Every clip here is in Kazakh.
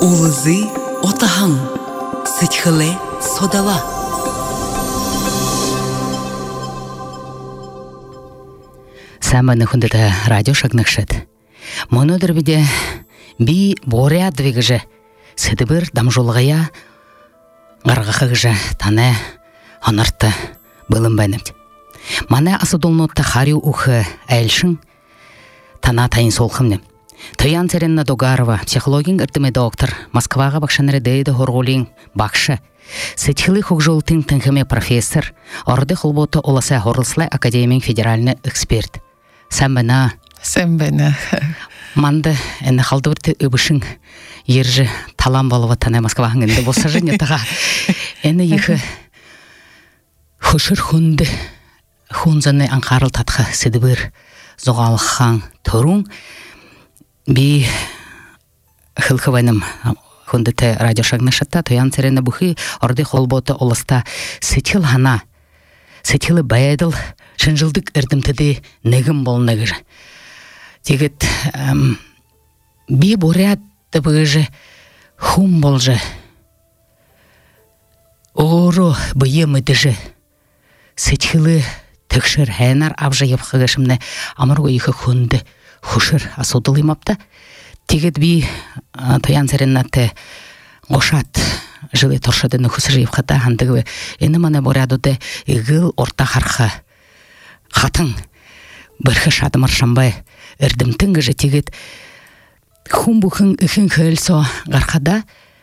Улызы отаһың, сытхылы содала. Саманы хүндэtä радио шагныкшыт. Монодыр биде би боря двигыжы. Сыдыбыр дамжулгая гаргахыгыжы тане анарты былым бәнімд. Мана асудулнотта харю ухы әлшін тана тайын солхымны. Таян Царенна Догарова, психологин ыртымы доктор, Москваға бақшаныры дейді хорголин бақшы. Сетхилы хокжолтын тыңхыме профессор, орды хулботы оласа хорылслай академик федеральный эксперт. Сәмбіна. Манды әні қалдыбырты үбішін ержі талам болуы таны Москваға ғынды болса жын етіға. Әні ехі хұшыр хұнды, хұнзаны аңқарыл татқы сідібір зоғалыққан тұрун. Би хылхывайным хүндіті радио шагнышытта Таян Царенна бұхи орды холботы олыста сетил хана, сетилы баядыл шынжылдық үрдімтіде негім бол негір. Тегет би боряды бұғыжы хум болжы, оғыру бұйы мүдіжі, сетилы түкшір хәнар абжы епқығышымны амырғы ехі хүнді хушыр асудылымапта. Тегет би Таян Цареннаты ғошат жылы торшадыны хусыр епқата хандығы әні мана борядуды игыл орта харха хатын бірхі шадымыр шамбай үрдімтің ғыжы тегет хум бұхын үхін хөлсо ғарқада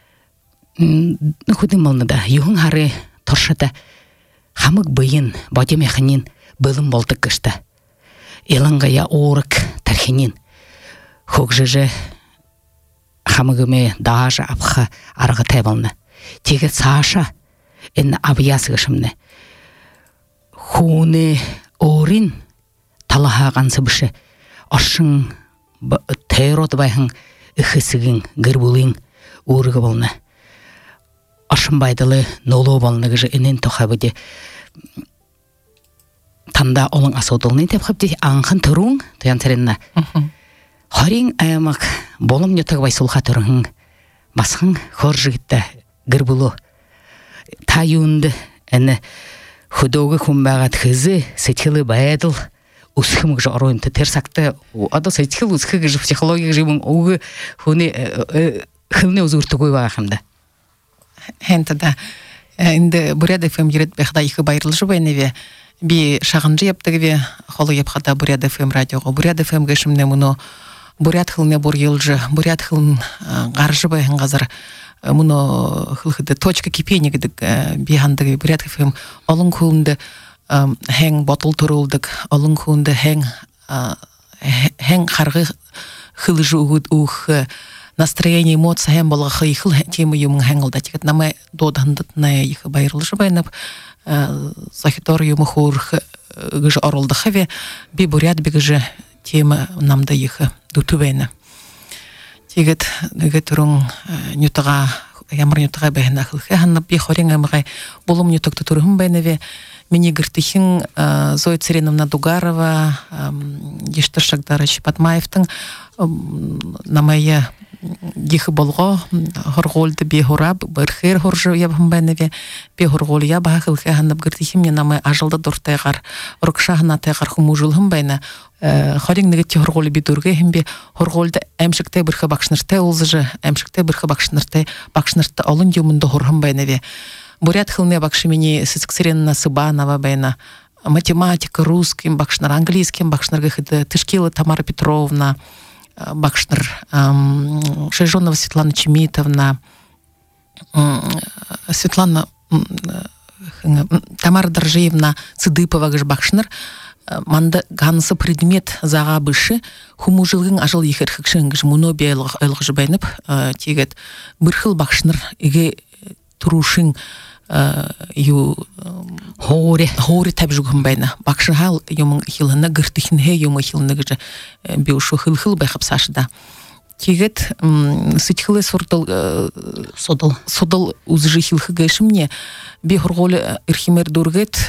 худым болныда юхын хары торшада хамық бұйын бадемеханин бұлым болдық ғышты. Елангая орык тархинин. Хокжыжы хамыгыме даже апха арғы тайбалны. Тегет саша әнні абиясығышымны. Хуны орин талахаған сыбышы. Ашың тайрот байхың үхісігін гірбулың орығы болны. Ашын байдылы нолу болны ғыжы әнен тоқабыды. Танда олың асудылны деп қапты аңқын тұруң, Таян Царенна. Харин аймақ болым нетіг байсулға тұрың, басқың хор жігітті гірбулу. Тайуынды әні худоғы құмбағат хызы, сетхилы баядыл, ұсқымық жоғыройымды терсақты. Ада сетхил ұсқығы жы психология жыбың оғы хуны хылны ұзғырты қой бағақымда. Хэнті да, енді бұряды фэм ерет бәқда екі байрыл жы бәйневе. Би шағынжы ептігіве қолы епқада Бурят ФМ радиоға. Бурят ФМ гешімне мұны Бурят хылне бұр елжі, Бурят хылын ғаржы байын ғазар мұны хылхыды точка кипенегідік бейхандығы Бурят ФМ олың көңді хәң ботыл тұрылдық, олың көңді хәң қарғы хылжы ұғыд настроение, эмоция хәм болға хыл темы юмың хәңілді. Текет намай додандытына ехі байрылжы байынып Захитор юмы хур гыжы орылды хаве, би бурят бігіжі темы намда ехі дутувайны. Тегет тұрың нютыға, ямыр нютыға бәйін ақылхы, ханнап би хорен әміғай болым нютықты тұрығым бәйневе, мені гіртіхін Зоя Цареновна Дугарова, Ештіршагдары Шипатмаевтың намайы дихы болго хорголды бехураб бирхер хоржы ябым бәневе бехургол я бахыл ханып гыртихим не намай ажылда дуртайгар рукшахна тайгар хумужулхым бәйна хорин негет хорголы бидурге химбе хорголды әмшикте бирхе бакшныртай улзыжы әмшикте бирхе бакшныртай алын юмында хорхым бәневе бурят хылне бакшы мени Царенна Сыбанова бәйна математика русским бакшнар английским бакшнарга хыды Тышкила Тамара Петровна Бакшнер, Шейжонова Светлана Чемитовна, Светлана Тамара Доржеевна Цыдыпова Бакшнер, манда гансы предмет заға бышы, хуму жылғын ажыл ехер хікшін мұно бейліғ өлгі бәйніп, тегет бірхіл Бакшнер еге тұрушын хоре табжугым байна бакшыгал юмын хилына гыртыхин хе юмы хилына гыжы биушу хыл байхап сашыда тегет сытхылы содал узжы хилхы гэшимне би хорголы ирхимер дургет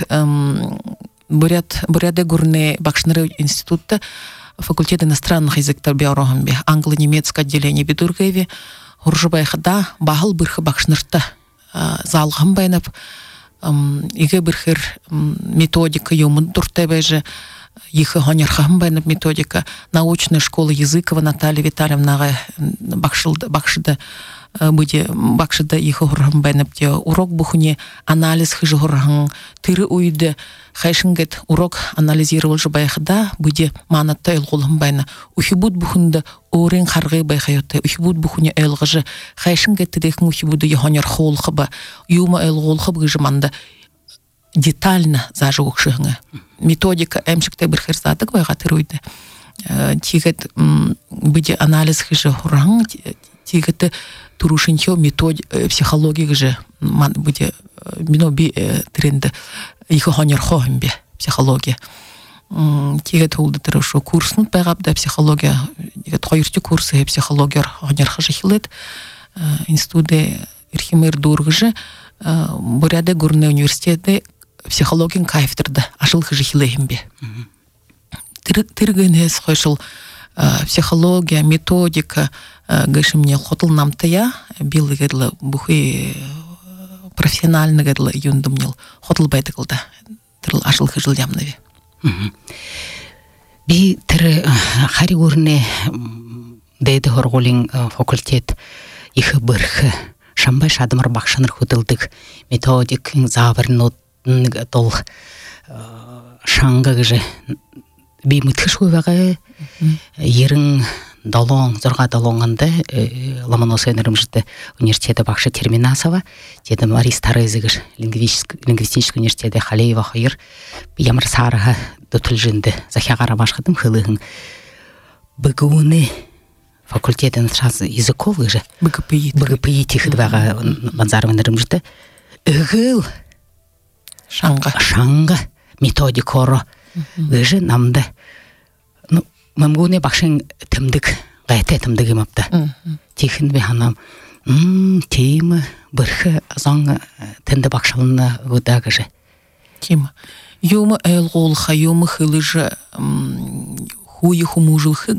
буряде гурне бакшныры институтта факультет иностранных языков биорогамбе англо-немецкое отделение бедургаеве хуржубайхада бахыл бирхи бакшнырта залгын байнап иге бирхир методика юмын дуртебеже их хонерхам байнап методика научной школы Языкова Наталья Витальевна бакшыда буде бакшыда их хурхам байнап те урок бухуне анализ хыжы хурхан тыры уйды хайшынгет урок анализировал жубайхада буде манатта элгулхам байна ухибут бухунда орен харгы байхайотте ухибут бухуне элгыжы хайшынгет тедехн ухибуды хонер холхыба юма элгулхыбы гыжманда детально зажугшыгы методика эмшикте бир херсатык байга тырыйды тигет буде анализ хыжы хурхан тигет турушинчо метод психология же буде биноби тренды их хонер хомбе психология тигет улды тырышу курсын байгабда психология тигет койрчу курсы психология хонер хажихлет институте ирхимер дургыжы буряде горный университеты психология кафедрда ашыл хажихлехимбе тыргенес хошыл психология методика гышымне хотыл намтая билгедле бухи профессионально гедле юндумнил хотыл байдыгылда тырыл ашыл хыжыл ямнаве би тыры хари урне дейди хорголин факультет их бырхы шамбай шадымыр бакшаныр хутылдык методик завырнот тол шаңга гыжы би мытыш хуйвага ерің далон зорга далонганда Ломоносов энергомжды университеті бакшы Терминасова деді Марис Тарезигыш лингвистический университеті Халеева хайыр ямыр сарыға дөтілжінді захиағара башқыдым хылығын бүгуны факультетін сразу языковый же БГПИ тихідваға Банзаров энергомжды үгіл шаңға методикоро гыжы намды мамгуне бакшын тымдык гайта тымдык имапта тихин бе ханам тема бирхи заң тынды бакшалына гудагыжы тема юма элгол хаюма хылыжы хуй хумужылхы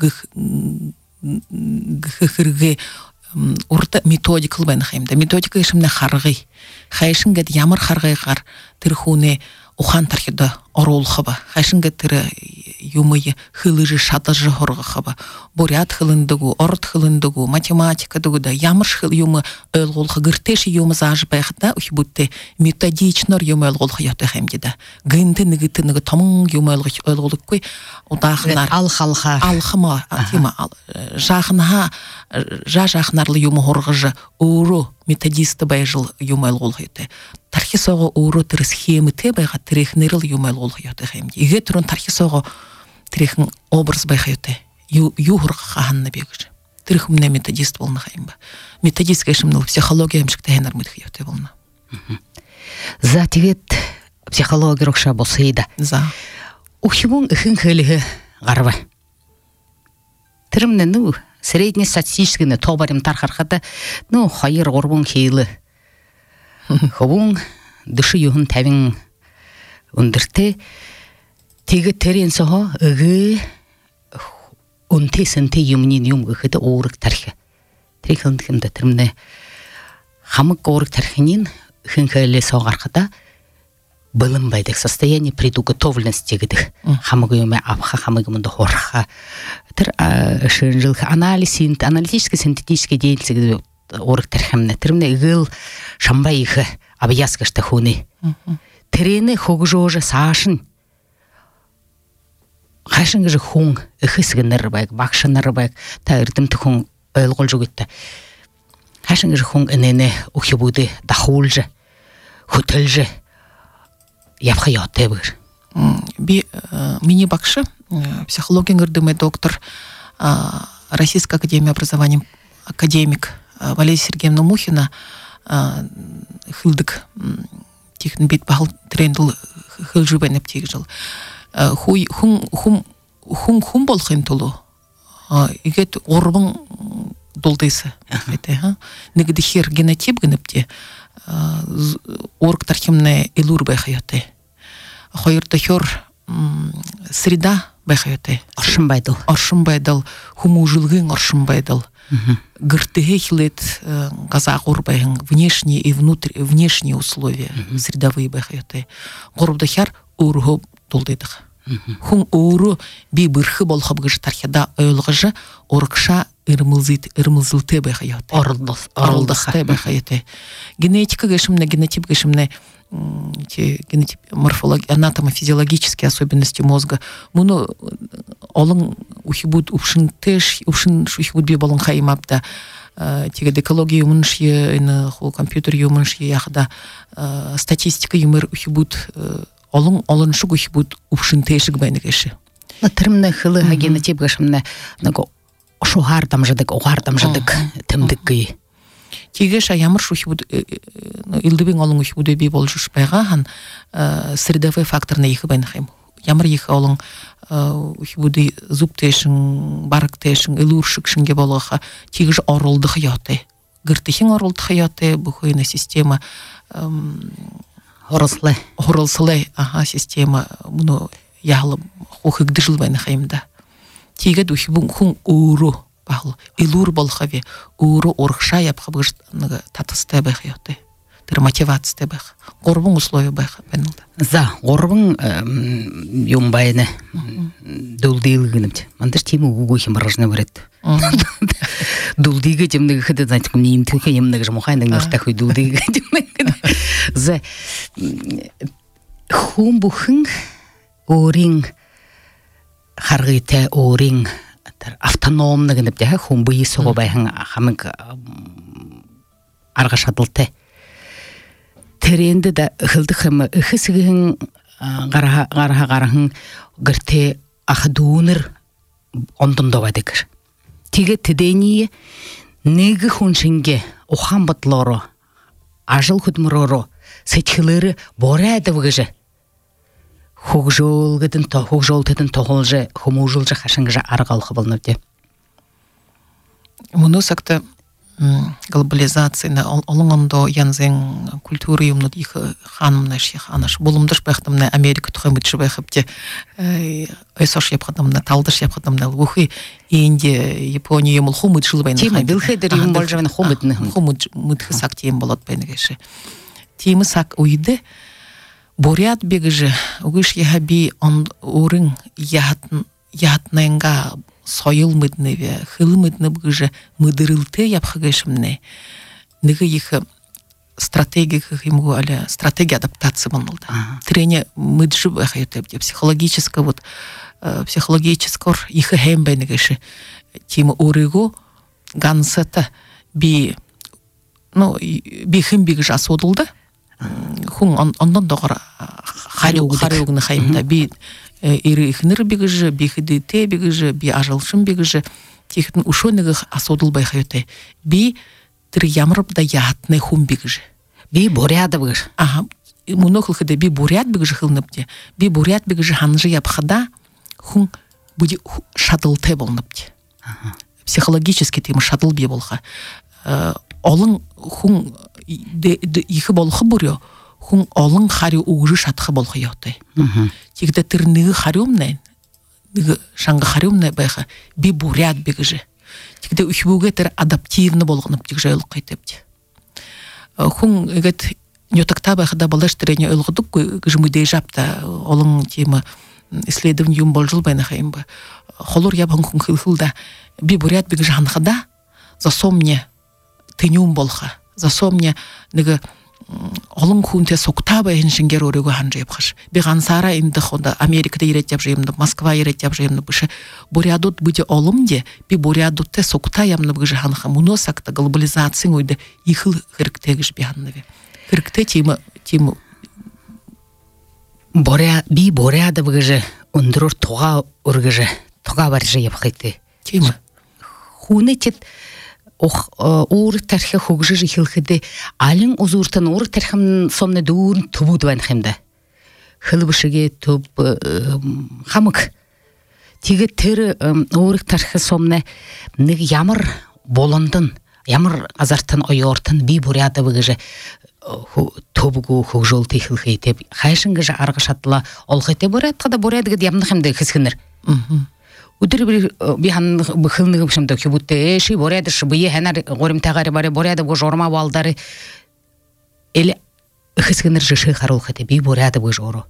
гыхыргы урта методикал бен хаймда методика ишимне харгы хайшын гет ямар харгыгар тирхуне ухан тархида оролхаба хайшынга тиры юмы хылыжы шатажы хоргахаба бурят хылындыгу орт хылындыгу математика дугуда ямыр хыл юмы өлголха гыртеши юмы зажы байхда ухибутте методичнор юмы өлголха ята хамдида гынты ныгы томун юмы өлголук кой удахнар алхама тима жахнаха жахнарлы юмы хоргыжы уру методисты байжыл юмы өлголха ята тархисого уру тир схемы те байга тирехнерил юмы өлголха ята хамди иге турун тархисого тирехн образ байхайты юхурга ханна бегж тирехмне методист болна хаймба методист кешимнул психология мшикте хенар мытхайты болна за тигет психология рокша босыйда за ухибун ихин хелиге гарва тиримне ну среднестатистический тобарим тархархата ну хайыр горбун хейлы хобун дышы юхун тавин ундырте теге терен сого ыгы унте сенте юмнин юм гыхыты оорык тархи трихындыкында тирмне хамык оорык тархинин хынхэле согархада былымбайдык состояние предуготовленности гыдых хамык юме апха хамык мында хорха тир шынжылх аналитический синтетический деятельность оорык тархимне тирмне ыгыл шамбай ихы абияскашта хуны терени хогжожа сашын хайшынгы же хун ихысгыныр байк бакшыныр байк та ирдим тхун өлгөл жугутта хайшынгы же хун энене ухибуды дахулжы хутылжы япхаятты бир би мини бакшы психология гырдымы доктор Российской академии образования академик Валерия Сергеевна Мухина хылдык тихн бит бахал трендл хылжубенеп тигжыл хуй хум болхын толу игет орбың долдысы ете негде хер генотип генепте орк тархимне илур байхаяты хойрта хор среда байхайоты. Оршынбайдыл. Хумужылгын оршынбайдыл. Гыртыге хилет газа горбайын внешние и внешние условия, средовые байхайоты. Горбдахяр урго толдыдық. Хун уру би бырхы болхаб гыж тархада ойлғыжы оркша ырмылзылты байхайоты. Орылдықты байхайоты. Генетика гешімне, генотип гешімне, морфология, анатомо-физиологические особенности мозга. Муну олың ухибуд упшынтеш, ухибуд би болың қаймапта. Тегед экология юмыншие, компьютер юмыншие, яхда статистика юмыр ухибуд олын шуг ухибуд упшынтешік байнығышы. Тірімні хылы генотип гешімне шуғар дамжыдық, оғар дамжыдық тімдік гей. Тегеш аямыр шухибуд илдыбин олың ухибуд өбей бол жушпайға хан средовой факторна ехі байнахайм. Ямыр ехі олың ухибуды зуб тешін, барық тешін, илуршықшынге болыға тегеш орылдық яты. Гыртыхин орылдық яты, бұхойна система Хорылсылай система мұны яғылы хухыгды жыл байнахайымда. Тегед ухибун хун уру бағылы. Илур болхаве, уру орықша япқабыш татыстай байх яты. Тір мотивация байх. Горбың условия байх бәнілді. За, горбың юмбайны дулдейлігінімді. Мандыр темі угухи мороженое барет. Дулдейгі темдегі хыды, знаете, мне им тылка емнегі жымухайның нұртақой дулдейгі темдегі. За, хун бұхын орин харгыйте орин автономны гынып дә хун быйы соғы байхын хамык арға шатылты. Теренді да хылды хымы үхісігін ғараға гірте ақыдуыныр ондын довадыкыр. Теге тедение неги хуншинге охан батлоро, ажыл худмуроро, сетхилыры борады вгыжы. Хугжол тедін тоғылжы, хумужылжы хашыңгыжы арғалқы болынып де. Мұны сақты глобализацияны олыңында янзен культуры юмнуд ихы ханымнаш, ханаш. Болымдыш бәқтімні Америка тұхамытшы бәқіпте өсош епқадымны, талдыш епқадымны. Ухы енді Япония еміл хумыт жылы байны. Тема, білхейдер юм бол жаваны хумытны. Хумытхы сак тем болат байнығышы. Темі сак уйды, борят бегіжі, угыш ехаби орын ятнайынға сойыл мыдныве, хылы мыдны бгыжы мыдырылты япхагышымны. Ныгы ехы стратегия адаптации болылды. Трене мыджы бәхайты, психологический ехы хэм байнығышы. Тема орыгу гансата би хым бегіжі асудылды. Хун ондан доғыр харыуғыны хайымда би ири ихныр бегіжі, би хидыте бегіжі, би ажалшын бегіжі, текітін ушоныгы асудыл байхайоты. Би тір ямырып да ятны хум бегіжі. Би буряды бегіжі. Мұны қылқыды би буряд бегіжі қылыныпте. Би буряд бегіжі ханжы япқада хун бұды шадылты болыныпте. Психологически темі шадыл бе болға. Олың хун ехі болғы бұрё, хун олың харю уғжы шатқы болғы яуты. Тегді тір ныгы харюмнайын, ныгы шаңғы харюмнай байға би буряд бегіжі. Тегді үхібуге тір адаптивны болғынып тегжі өлі қайтепті. Хун егет нетакта байғыда балаш тірене өлғыдық гыжы мүдей жапта олың темі исследование юм бол жыл байна хайым ба. Холур ябын хун хыл-хылда би буряд бегіжі ханғыда засомне тынюм болға. Засомне ныгы олың хунте соқта байын шынгер өрігі ханжы епқыш. Беған сара имді қонда Америкада ерет жап жайымды, Москва ерет жап жайымды бұшы. Бурядут бұде олым де, би бурядутте соқта ямны бұғы жаханға. Мұны сақта глобализацияң ойды ехіл хіріктегіш бейханнаве. Хірікте темі би буряды бұғы жы ұндырыр тоға үргі жы, тоға бар жы епқайты. Темі Хуны тет ур тархи хугжы жихилхиды алың узуртан ур тархим сомны дуурн тубуд ванхимда. Хылбышыге туб хамык. Тиге тер ур тархи сомны nig ямыр болындын, ямыр азартын ойортын би буряды бұгыжы тубугу хугжол тихилхи теп. Хайшынгыжы арғы шатыла олғыте бурядқыда бурядығы ямнықымды кіскінір. Удыр би хан бхылны шымда кюбутте ши боряды шбые ханар горим тагари баре боряды го жорма балдары эле хыскыныр жышы харул хате би боряды го жоро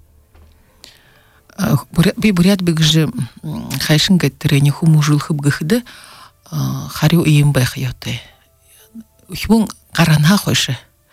би боряд бигже хайшын геттерени хумужул хыбгыхды харю иим байхыйоты ухбун карана хойшы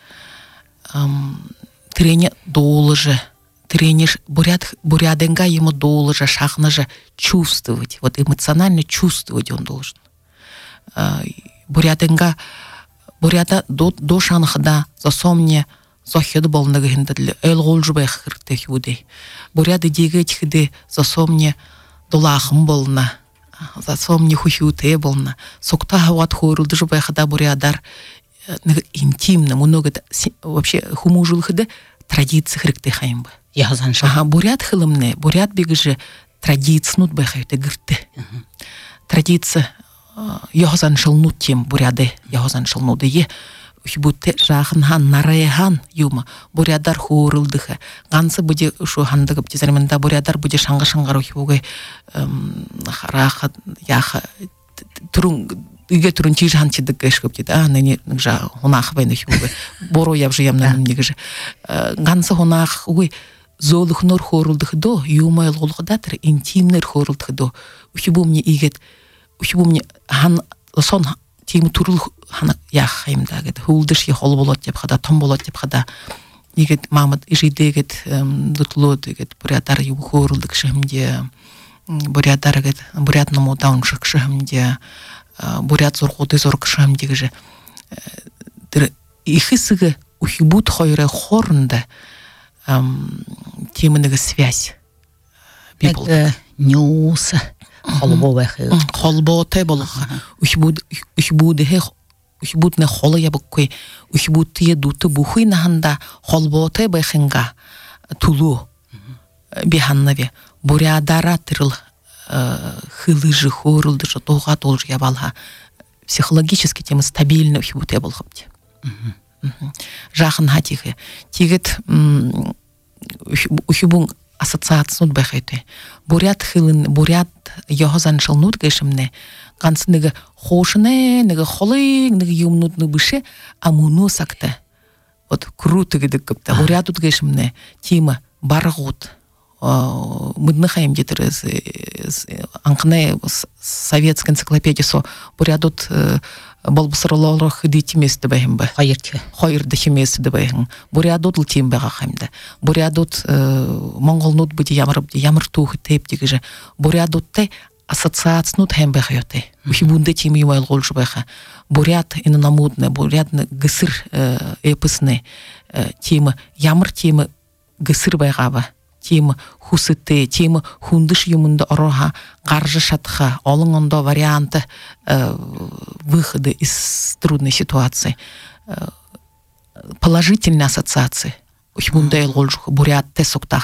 трене доолыжы тренер буряденга ему должен шахна же чувствовать, вот эмоционально чувствовать он должен. Буряденга до шанхда засомне захед болнага хиндадли эл голжубай хирте хюде. Буряды дегет хиде засомне долахым болна, засомне хухюте болна. Сокта хават хорулды жубай хада бурядар интимно много вообще хумужул хиде традиции хирте хаимба. Бурят хылымны, бурят бегже традициянут байхайты гырты. Традиция яхозан шылнут тем буряды, яхозан шылнуды е. Ухибутте жахын хан, нарая хан юма. Бурядар хорылдыха. Гансы буде шу хандыгы бтезаримында бурядар буде шаңға-шаңғар ухибугай хараха, яха, үйге түрін чиж хан чедік кәшкөп деді. Нәне жа хонақ байны ухибугай. Боро ябжы ямнан негіжі. Гансы хонақ угай золухнор хорулдых до, юмайл голгадатыр интимнер хорулдых до. Ухибумне игет, ухибумне хан сон тим турул хана яхаймда гет. Хулдыш я хол болот деп хада, том болот деп хада. Игет мамат ижидегет дутлот игет бурядар ю хорулдык шемде. Бурядар гет бурятному дауншык шемде. Бурят зорготы зорг шемдегеже. Ихисыгы ухибут хойре хорнда. Темныга связь. Это нюса. Холботе болха. Ухибуд не холо ябыккой. Ухибуд тие дуты бухуй наханда холботе байхинга тулу биханнаве. Бурядара тырыл хылыжы хорылды же тоға толжы ябалха. Психологически тема стабильно ухибуте болхапте. Жахын хатихы. Тигет ухибун ассоциацияны байхайты. Бурят хылын, бурят яхозан шылнут гешімне. Гансы неге хошыне, неге холы, неге юмнут ныбыше, амуну сакта. Вот круто гедік көпті. Бурят ut гешімне. Тима барғут. Мыдны хайым детір анқынай советский энциклопедиясы бурят ut болбысырлары хидит еместі бәйім бә. Хайырды еместі бәйім. Бурядут лтем бәға қаймды. Бурядут монголнут бұды ямыр туғы тейп дегіжі. Бурядутты ассоциацинут хэм бәға йоты. Ухибунды тем юмайл голжы бәға. Буряд инанамудны, бурядны гысыр эпісны темі, ямыр темі гысыр бәға ба. Темі хусыты, темі хундыш юмында ороха, гаржы шатха, олыңында варианты выхода из трудной ситуации. Положительные ассоциации. Ухибунда елголжух, бурят тесокта.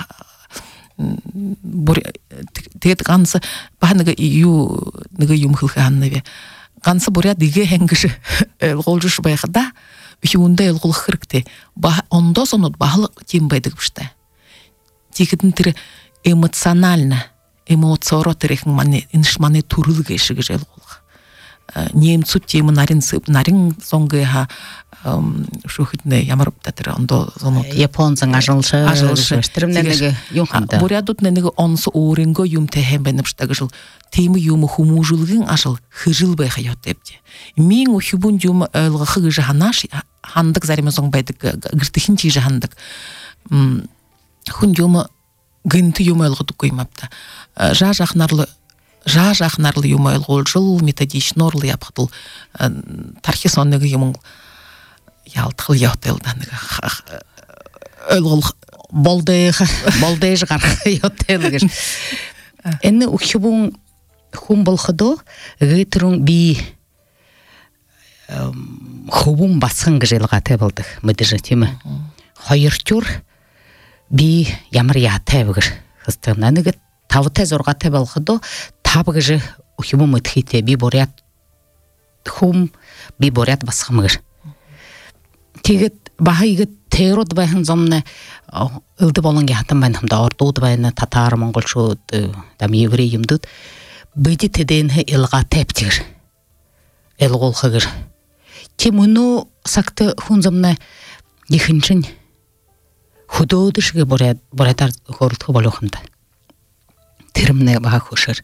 Тегет гансы, баханага юмхылха аннаве. Гансы бурят диге хенгіші елголжуш байқада, ухибунда елголх хыркте. Онда сонут бахылы тем байдық бішті. Тигетин тире эмоционально, эмоциоро тирехин мане иншмане турылга ишиге жел голга. Немцу тема нарин соңгы ха шухитне ямарыпта тире ондо зонот. Японцың ажылшы. Тиремнеге юнханда. Бурядут ненеге онсы оренго юмте хембеніп штагы жыл. Темі юмы хумужылгын ажыл хыжыл бай хайот депте. Мен ухибун юмы ылғы хыгы жаханаш хандык зареме зоң байдык гыртыхин чи жахандык. Хүн юма гынты юмайлғыды көймапты. Жа жақнарлы юмайлғыл жыл методично орлы япқытыл. Тархи сонныгы юмын ялтықыл яутайлданыгы. Өлғыл болдайжы қарқы яутайлыгыш. Әні ұхибун хун болхыды ғытырын би хубун басқын ғыжылға тәбілдік. Мүдіжі темі. Хайыртюр би ямар ятайбыгыр хыстыгнаныгы тавытай зорға табалхыдо табыгыжы ухибу мытхите би борят хум би борят басхамыгыр тегет баха игет Терод байхын зомны ылды болон гятын мен хамда ордуд байны татар монголчу там еврей юмдут быди теденhe илга тептир элгол хагыр темуну сакты хунзомны ихинчин худодышге боратар хорутху болохымда термне бага хушыр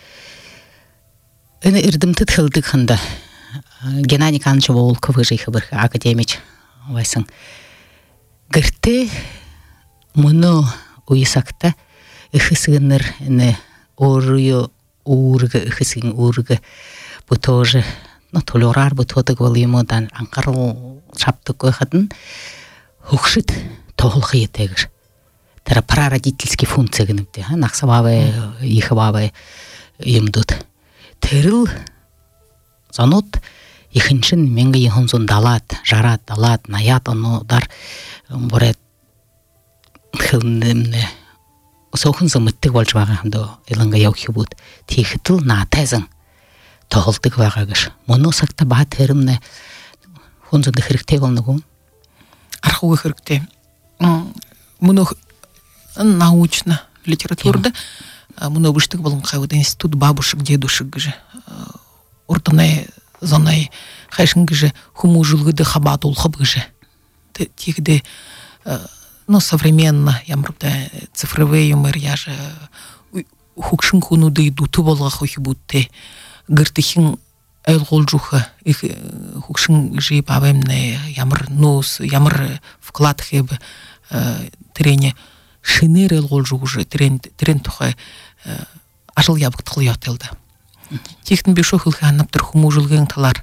эне ирдимтит хылдык хында Геннадий Канч Волков жихы бір академич вайсын гырты мұны уйсакта ихысыгыныр эне орую урга ихысыгын урга бу тоже толорар бу тодык волымодан анкарыл шаптык койхатын хукшит толхы етегір тара прародительский функция гыныпты нақсабабы ихыбабы емдут терил занот ихинчин менге ихонзун далат жарат далат наят оно дар борет хылнымне сохынзы мыттык болж багамды иланга яухибут тихитил натезин тоголтык багагыш моно сакта ба термне хонзунды хирикте болнугу архуга хирикте моно научно литературда моно быштык болон кайвыда институт бабушек дедушек гыжы уртанай зонай хайшын гыжы хуму жылгыды хабат улхаб гыжы тигде современно ямрда цифровые юмор яжы хукшын хунуды дуту болга хохибутте гыртыхин элголжуха их хукшын жи бабемне ямр нос ямр вклад хеб трене шинер элголжугы трен тухай ажыл ябыктыл ятылды тихтин бешо хылханаптыр хуму жылгын талар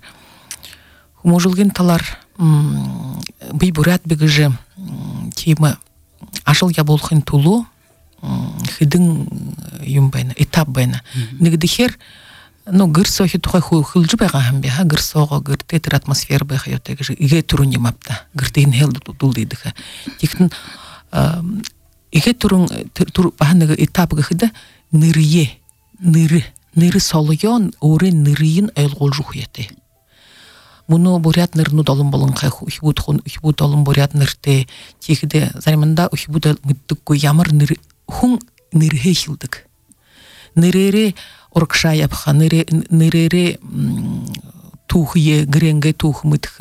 бий бурят бегыжы тема ажыл яболхын тулу хидин юм байна этап байна нигдихер гырсохи тухай хылжы байга хамбе гырсого гыртетер атмосфера байга ятегыжы иге турун ямапта гыртын хел дул дейдиха тихтин иге турун тур баһанага этап гыхда ныры солуян оры нырыйын элголжух яте муну бурят нырну долун болун кай ухибут долун бурят нырте тихде заримында ухибут мыттык ко ямыр ныры хун нырhe хилдык нырere оркша япха нырere тухе гренге тух мытх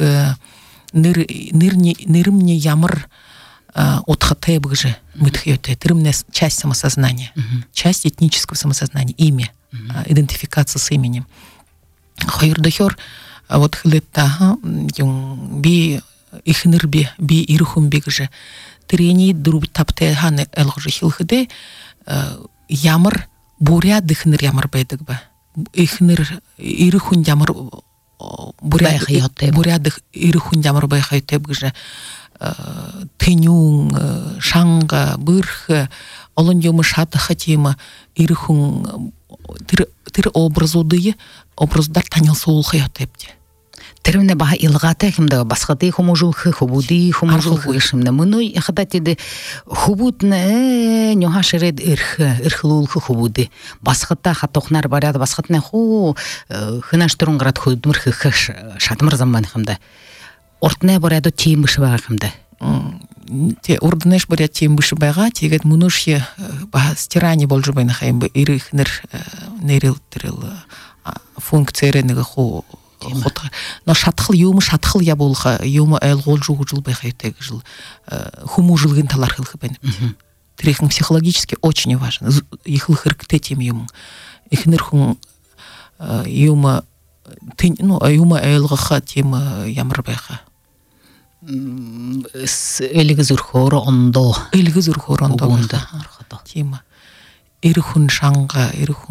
нырмне ямыр отхате бгже мытхёте трымне часть самосознания часть этнического самосознания имя идентификация с именем хайрдахер вот хлетта би ихнырби би ирхум бигже трени друб тапте ханы элгже хилхде ямыр буря дыхныр ямыр байдыгба ихныр ирхун ямыр буря дых ирхун ямыр байхайте бгже тынюң шаңга бырх олон юмы шаты хатима ирхун тир образдар танил соул хаятепти термне баха илгата кимда басхаты хумужулхы хубуди хумужулхы ишимне муну хадатиде хубутне нёхашеред ирхлулхы хубуди басхата хатохнар барят басхатне ху хынаштурунграт худмырхы шатмыр заман кимда ортне бараду тимиш багымда те орднеш барят тимиш бага тегет мунушье ба стирани болжу байна хайм ирихнер нерил трил функцияларыга ху но шатхыл юмы шатхыл я болха юмы элгол жугужул байхайтег жыл хуму жылгын талар хылхы бен трехин психологически очень важен ихыл хыркте тем юм ихнер хун юмы юмы элгха тем ямыр байха элигизур хоро ондо тема ирхун шанга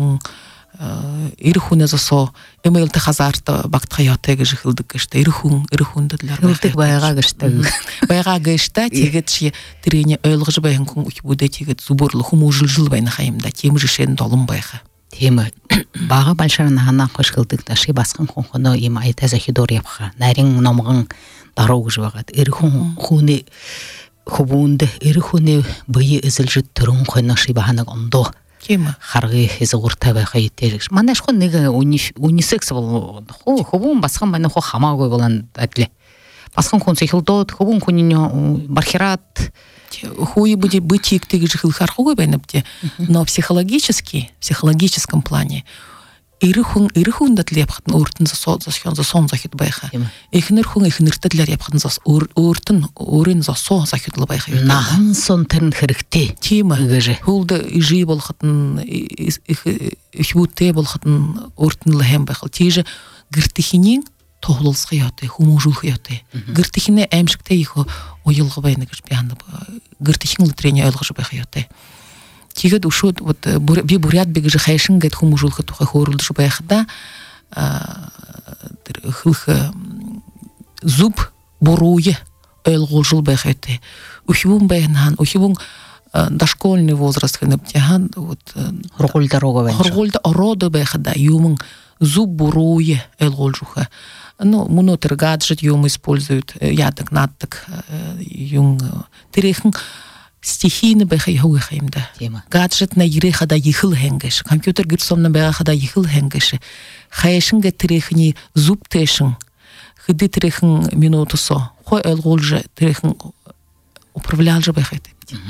ирхун азасо эмейлте хазарта бактка ятеге жихылдык иште ирхун дедлер хылдык байга гышта тегетши трене ойлгыжы байын кун ухбуде тегет зубурлы хуму жыл байна хайымда темир шен долун байха тема бага большарына хана кошкылдык таши баскын конхоно им айта захидор япха нарин номгын дарог жвагат ирхун хуни хубунде ирхуни бые изилжит турун койнаши баханак ондо тема харгы изгурта байхайтер манаш хон неге унисекс бол хубун баскан бана хо хамагой болан атле Басқан күн сехилдот, хубун күнінyo бархират. Хуй будет быть их ты же хилхархуй бенепте, но психологическом плане ирхун датлепхтн уртын сон захит байха. Ихнерхун ихнертатлепхтн зас уртын урын засо захитлы байха. Нахан сон тен хэрэгтэй. Тима хулда ижи болхтн ихбутте болхтн уртын лэхэм байхал. Тиже гэртихинин тоғлылыс қияты, хумужул қияты. Гыртихіне әмшікте ехо ойылғы байны кіш бияны. Гыртихин лытрене ойлғышы бай қияты. Тигет ушу би бурят бегіжі қайшын гайт хумужул қитуға хорылдышы бай қыда хылқы зуб боруе ойлғыл бай қияты. Ухивун байынхан, ухивун дошкольный возраст хынып тяхан хорғылда рога байыншы. Хорғылда ороды бай қыда юмын зуб боруе ойлғыл жуха. Ну, монотер гаджет юм используют, ядок, надток, юнг. Терехн стихийны бэхай хугэхайм да. Гаджет на иреха да ехил хэнгэш. Компьютер гирсом на бэха да ехил хэнгэш. Хайшын гэ терехни зуб тэшын. Хыды терехн минутусо. Хой элгол же терехн управлял же бэхай.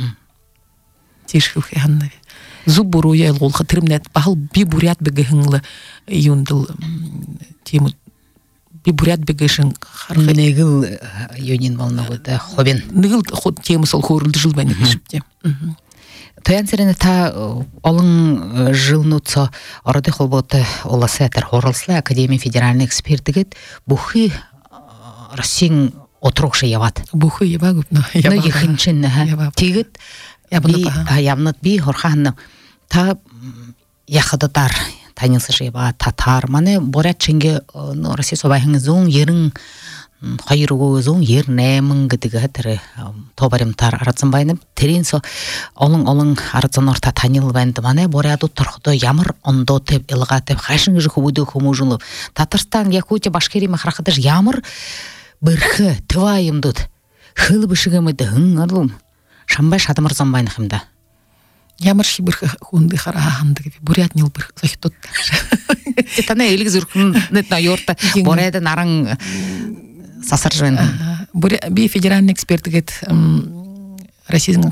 Тиш хухэннэ. Зуб буруя элгол хатырмнет. Бахал би бурят бэгэхэнлэ юндыл тему би бурят бегешин негил юнин волновыда хобин негил ход тема сол хорулды жыл бәне кешипте. Тоян серене та олың жылнутса арады холботы оласы әтір хорылсылы Академия федеральный экспертігет бухы Россиян отыруқшы яват. Бухы яба көпні. Но ехінчін тегет ябнат би хорханны та яқыдатар танылсы жеба татар мане борят ченге Россия собайхың зоң ерің хайругу зоң ернемің гидиге тірі тобаримтар аратсын байнып терен со олың аратсын орта таныл байнды мане боряду тұрхды ямыр ондо теп илға теп хайшың жы хубуды хумужылы Татарстан, Якутия, Башкирия махрақыдыш ямыр бірхі тывайым дұд хыл бішігімді хың арлым шамбай шадымырзан байнықымда Ямар шибір хунды хараханды gibi бурят нил бір захитот. Тетана элик зүркін нетна йорта боряды нарың сасыр жын. Би федеральный эксперт гет Российской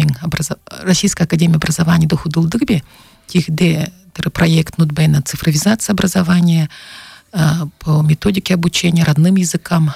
академии образования дохудулды gibi тихде проект нутбайна цифровизация образования по методике обучения родным языкам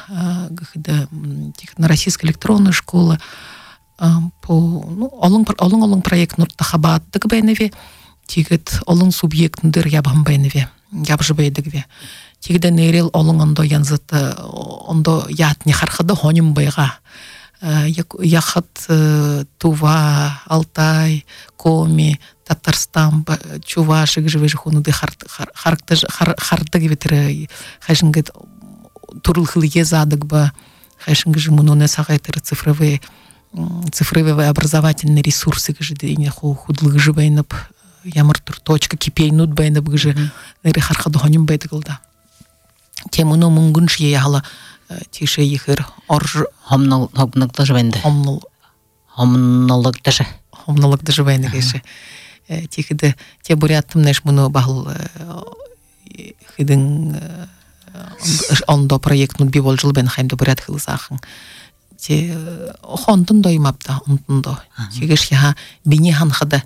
на российской электронной школе по олың проект нұрттахабат дегбайневе тигет олың субъектндер ябам байневе ябжы байдыгве тигде нерел олың ондо янзыты ондо ятни хархада хоним байга яхат Тува, Алтай, Коми, Татарстан, Чуваши живе жхунуды харты gibi тире хайшынгет турылхыл езадыгба хайшынгы мунуне сагайтыр цифровые образовательные ресурсы гжидене худлыгы жбайнып ямыртыр точка кипейнут байнып гжи нери хархады хоним байдыгылда темуно мунгунш яла тише ихыр орж хомнолыгды жбайнды хомнолыгды жбайны геше тихиде те буряттым неш муну бахыл хидин ондо проект нут бивол жыл бен хаймды бурят хылсахын те хондын доймапта онтундо чегеш я бини ханхада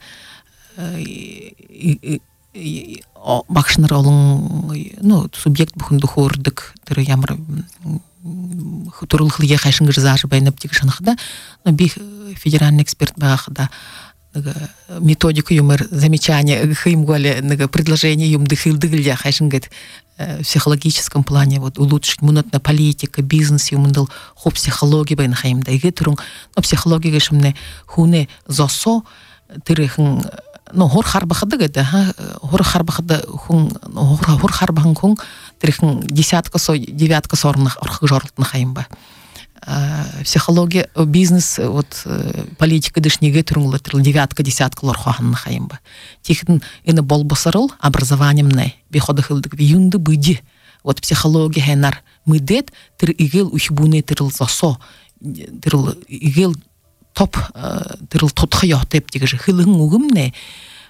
бакшнар олың субъект бухунду хордык тире ямар турулхлыге хайшынгы жазар байнап тигшанхада но би федеральный эксперт бахада методику юмор замечания химголе предложение юм дыхылдыгля хайшынгет в психологическом плане вот улучшить мунатна политика бизнес юмдал хо психология бен хаймда иге турун но психология гешмне хуне засо тирехн но хор харбахда гада хор харбахда хун хор харбахан хун тирехн десятка со девятка сорных архы жарлтны хаймба психология бизнес вот политика дышниге турунла девятка десятка лорхахны хаймба тихн эне болбосарыл образованием не биходы хылдык юнды быди вот психология хенар мыдет тир игел ухбуне тирл засо тирл игел топ тирл тотхы яhtеп тиге хылын угымне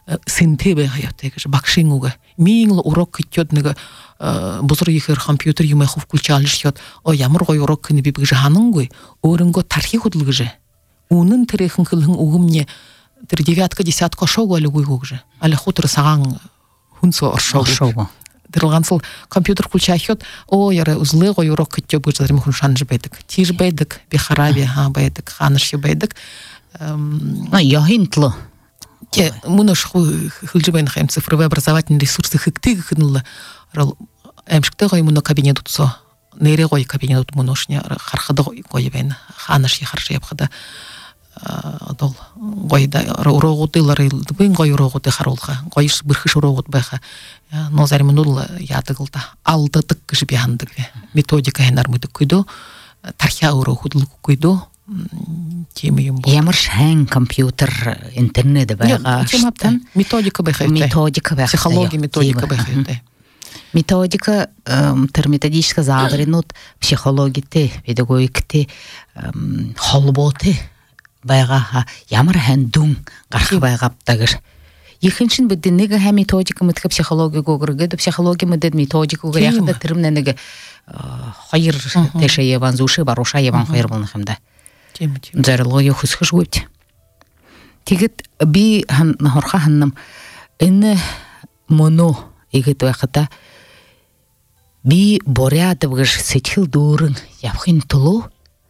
синте бе хаятыгы бакшингуга миңл урок китёдныгы бузур ихер компьютер юмай хув включалышьёт о ямар гой урок кыны бибиг жанынгой орынго тархи худылгыжы унын терехин кылын угумне тэр девятка десятка шоу алыгуйгугжы али хутыр саган хунсо оршоу дырылгансыл компьютер включайхёт о яра узлы гой урок китёб гыжарым хуншанжы бедик тиж бедик бихараби ха бедик ханышьё бедик яхинтлы те мунош хылжыбайн хайм цифровые образовательные ресурсы хыктыгы хынылы эмшкте гой муно кабинет утсо нере гой кабинет муношня хархада гой бен ханышьё харшы япхада адол гойда рогутылары бин гой рогуты харулга гойш бирхиш рогут байха нозар минул ятыгылда алдыдык кыжы бияндык методика хенар мыдык күйдө тархия урохудлук күйдө темием бу ямар шаң компьютер интернет байга методика байха психология методика байха методика методическа забринут психологите педагогикте холботе байга ямар хандун гарх байгаптагыр екіншін биден неге һәм методика мытка психология гогырге да психология мыдет методика гогыр яхында тирмнеге хайыр теше яван зуши баруша яван хайыр булны хәмдә зарлыгы хусхыш үт тигет би һәм хорха ханным инне моно игет вакыта би борядыбгыш сетил дурын япхин тулу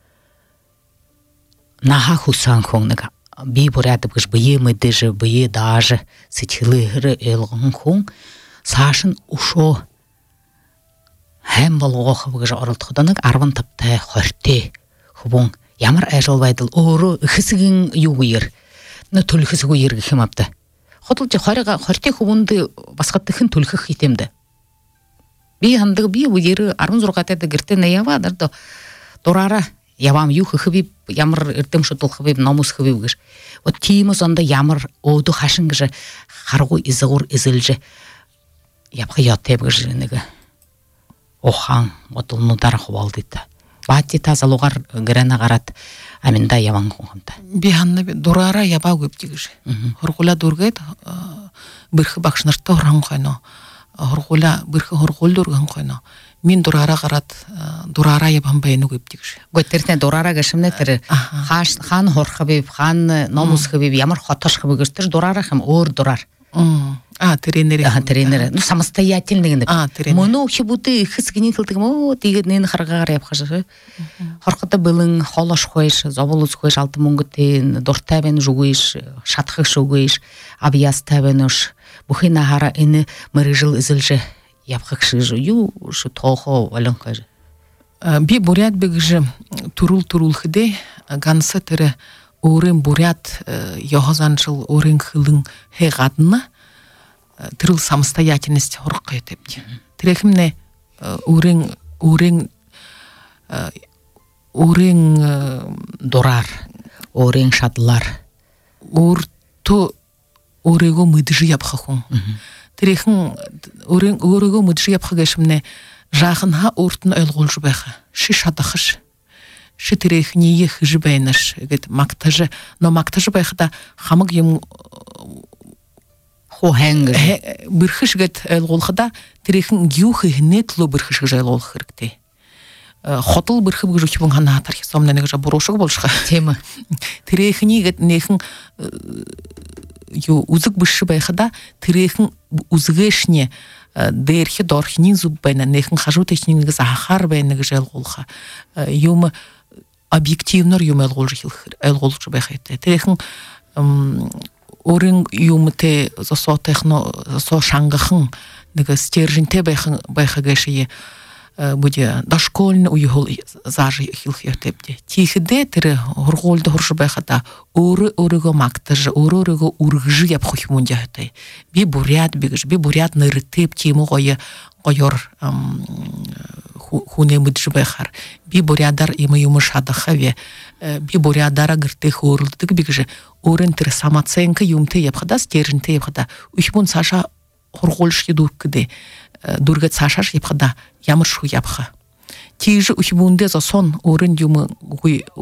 наха хусан хоннага би борядыбгыш бие мыдыжы бие даже сетилы элгон хон сашын ушо һәм болгохыбгыш орылтыданык арван тапты хорте хубун ямар ажылбайдыл ору хисигин югыйыр на төлхис гуйыр химапты хотылчы харыга хорте хубунды баскаттыхын төлхөх хитемде би хандык би уйыры арван зургатады гиртене явадырды дорара явам юхы хыбип ямар эртем шутул хыбип намус хыбибгыш вот тимус анда ямар оду хашынгыжы харгу изыгур изылжы япхы яттебгыш неге охан отулну дарахвалдыты бати тазалугар грена гарат аминда яван хонта биханны дурара яба көптигыш хоргула дургет бирхи бакшнарта оран койно хоргула бирхи хоргул дурган койно мин дурара гарат дурара ябан байны көптигыш götтерсен дурара гышымны тире хан хорхабып хан намус хабып ямар хотош хабыгыстыр дурара хам ор дурар тренер ну самостоятельный мону хибуты хисгини кылдыгым о тигенен харгар япхажы хоркыта былың холош койш забулус койш 6000 гытен дортабен жугыш шатхы жугыш абиястабенош бухина хара эне мырыжыл изылжы япхыкшы ю шу тохо валон каже би бурят бегже турул хыде ганса тере орын бурят яхазанчыл орын хылың хегадна тырыл самостоятельность хоркка етепти тирехимне орын дорар орын шадлар орто орего мыдыжы япхахун тирехин орего мыдыжы япхагашымне жахынха ортын өлгөлжү байха шишадахыш шитерех ние хыжбайнаш гет мактажы но мактажы байхта хамык юм хохенг бирхиш гет элголхда терехин гюхы нетло бирхиш жайлол хиркте хотыл бирхи бужуч бун хана тархи сомна неге борошуг болшха тема терехини гет нехин ю узык биши байхда терехин узгешне дерхи дорхнин зуббайна нехин хажу технинге захар байнеге жайлголха юм объективнор юм элголжу байхайты терехин орын юмте засо техно засо шангахын неге стержинте байхагашие буде дошкольный уйгол зажи хилхертепте тихде тере хорголды хоршу байхата орыго мактажы орыго ургжы яп хохмундятай би бурят ныртып тему гойор хуне мыджы байхар би бурядар има юмышадахаве би бурядара гырты хорлдык бигже орын тер самооценка юмте япхада стержинте япхада ухмун саша хорголшки дуркыде дургат сашаш япхада ямар шу япха тижи ухмунде за сон орын юму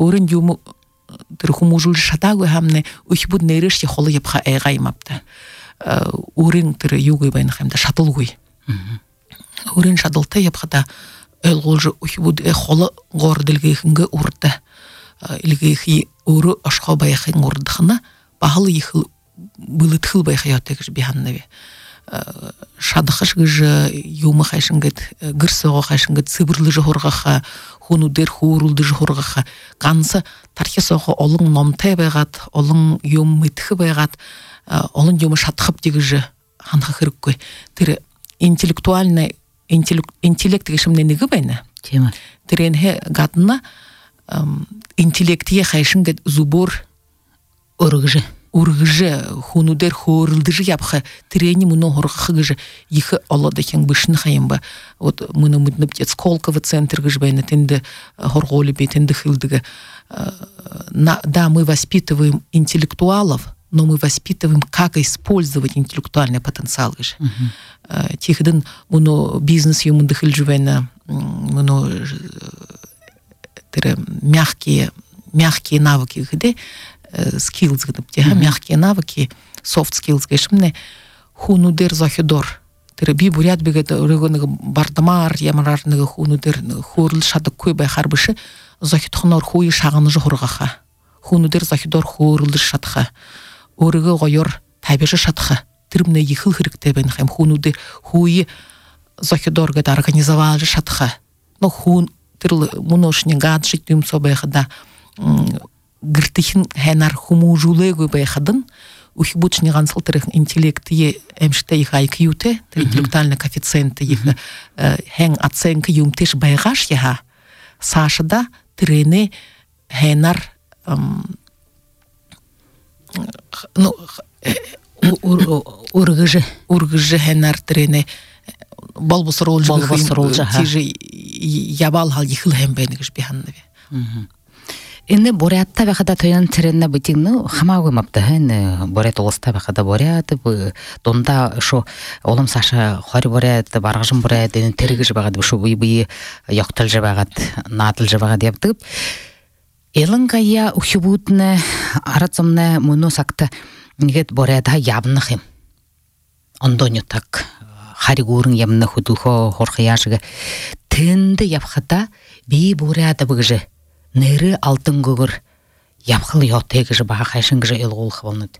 тер хумужул шатагы хамне ухбуд нереш холы япха айгаймапта урин тире югы байна хэмдэ шатылгуй. Урин шатылтай япхада элголжу ухибуд холо гордылгы хингэ урда. Илгихи уру ашха баяхын урдхына бахал ихыл былытхыл баяхаятэ гэж биханнаве. Шадахаш гэж юма хайшынгыт гырсого хайшынгыт сыбырлы жохоргаха хунудер хурулды жохоргаха ганса тархисого олон номтай байгат олон юм мэтхэ байгат олон юм шатхып дигэж ханха хэрэггүй тэр интеллектуальный интеллект гişimне нэгэ байна. Тийм. Тэр энэ гадна интеллектие хайшынгыт зубор ургыжы хунудер хорылдыжы япха трени муно хоргахы гыжы их олодахен бышны хаимба вот муно муднып Сколково центр гыжы байна тенде хорголи бетенде хылдыгы да мы воспитываем интеллектуалов, но мы воспитываем, как использовать интеллектуальный потенциал гыжы тихден муно бизнес юмунды хылжы байна муно мягкие навыки где skills гэдэг мягкие навыки soft skills гэшмнэ хунудер захидор тэр би буряд бигет өрөгөнийг бардамаар ямарар нэг хунудер хөөрл шадаггүй байхаар биш захидхноор хүй шагнаж хургаха хунудер захидор хөөрл шатха өрөгөө гоёр тавиш шатха тэр мнэ ихэл хэрэгтэй байх юм хунудер хүй захидор гэд организовал шатха но хун тэр муношны гаджит юм со байхада гэртихэн ханар хүмүүжүүлээгүй байхад нь ухибучны ганцлал тэрх интеллектие эмштэй их IQ-тэй тэр интеллектуальный коэффициент их хэн оценка юмтэш байгаш яа сашда тэрэне ханар ну ургыжы ханар тэрэне болбосрол тижи ябал хал ихил хэм байна гэж би ханнаве. Инне борятта бахада тоян теренна битигну хамагы мапта хен борят олста бахада борят донда шо олым саша хори борят баргажым борят эн тергэж багад шо бий якталж багад нааталж багад яптып элангая ухибутна арацымна муно сакта нигет борята ябнах юм ондоню так харигурын ямна худухо хорхаяшга тенде япхата би борята бгже нэрэ алтын гөгөр явхал ётэй гэж бага хайшин гэж элгуулах болнод.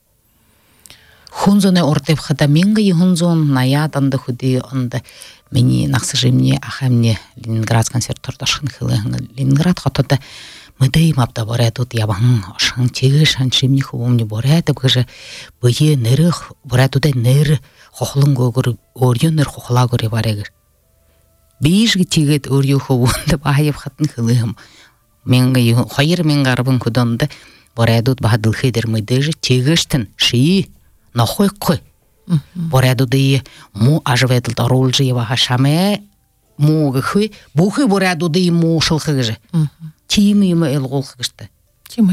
Хунзоны ордев хада минги хунзон наяданда худи онда миний нахсажимне ахамне Ленинград консерваторияшын хылын Ленинград хотода мэдэйм абда боратууд яван ошхан чигэж шаншимни хөвөмни борат гэж бие нэрх боратууд нэр хохлон гөгөр өөрийнөр хохлагөр яварэг. Биш гитигэд өөрийн хөвөнд бааяв хатн хылым Менги 2000 гарбын кудонда борадууд бахадл хедер мэдэж чигэштэн ши нохойхгүй борадуудыг му ажвэдл оруулжи ява шаме му гэхүй бүхий борадуудыг му шулхаг гэж тийм юм элгуулах гэжтэй тийм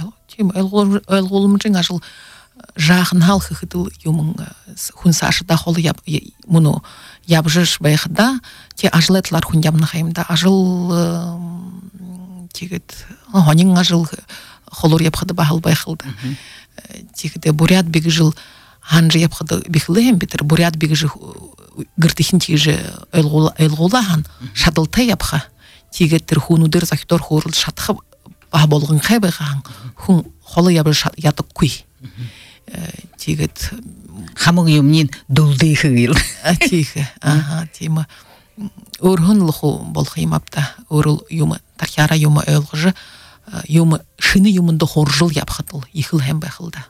элгуулмжин ажил жаахан халх хэдэл юм хүн саашда хол муно ябжиш байхда те ажлетлар хүн ямна хаймда ажил тигет хонин ажил холор япхада бахал байхылда тигде бурят бигжил ханжи япхада бихлем битер бурят бигжи гыртихин тиже элгулахан шадылтай япха тигеттер хунудер захтор хорул шатхы ба болгон хайбахан хүн холо ябж ятыккуй тигет хамаг юмнин дулдыхгил тихе тима өрхөнлөху болох юм апта өрл юм тархяра юм ойлгож юм шины юмда хоржул япхатыл ихил хэм байхылда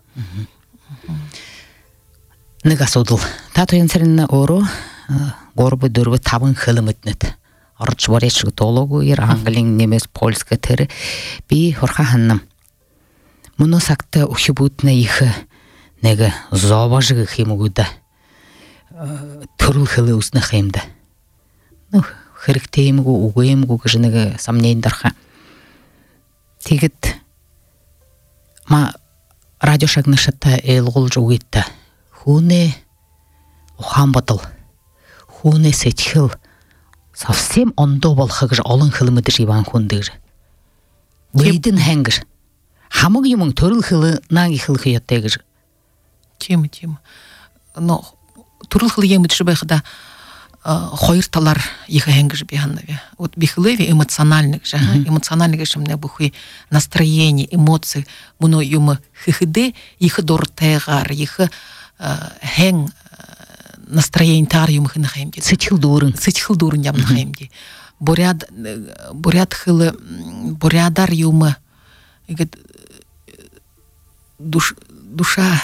нэг асуудал та тоян царина ороо горбы дөрвө таван хылымытнэт орж боряч тологу ир англин немес польска тэр би хорха ханнам муно сакта ухибутна их нэг зоважг хэмгүүда төрөл хылы усна хэмда хэрэгтэй юмгүй үгүй юмгүй гэж нэг сомнений дарха. Тэгэд ма радио шагнашата элгуулж үгүйт хүүнэ ухаан бодол хүүнэ сэтгэл совсем ондоо болох гэж олон хилмэдэр иван хүндэр. Бидэн хангэр хамаг юм төрөл хилэ наг ихлэх ятай гэж. Тийм. но турылхыл емитші байқыда хойырталар ехе хенгіж биханнаве. Вот бихлеви эмоциональных же, эмоциональных же мне бухи настроение, эмоции, муно юмы хихиде, ехе дортегар, ехе хен настроение тар юмы хинахемди. Сычхылдурын ямнахемди. Бурят хылы, бурядар юмы, душа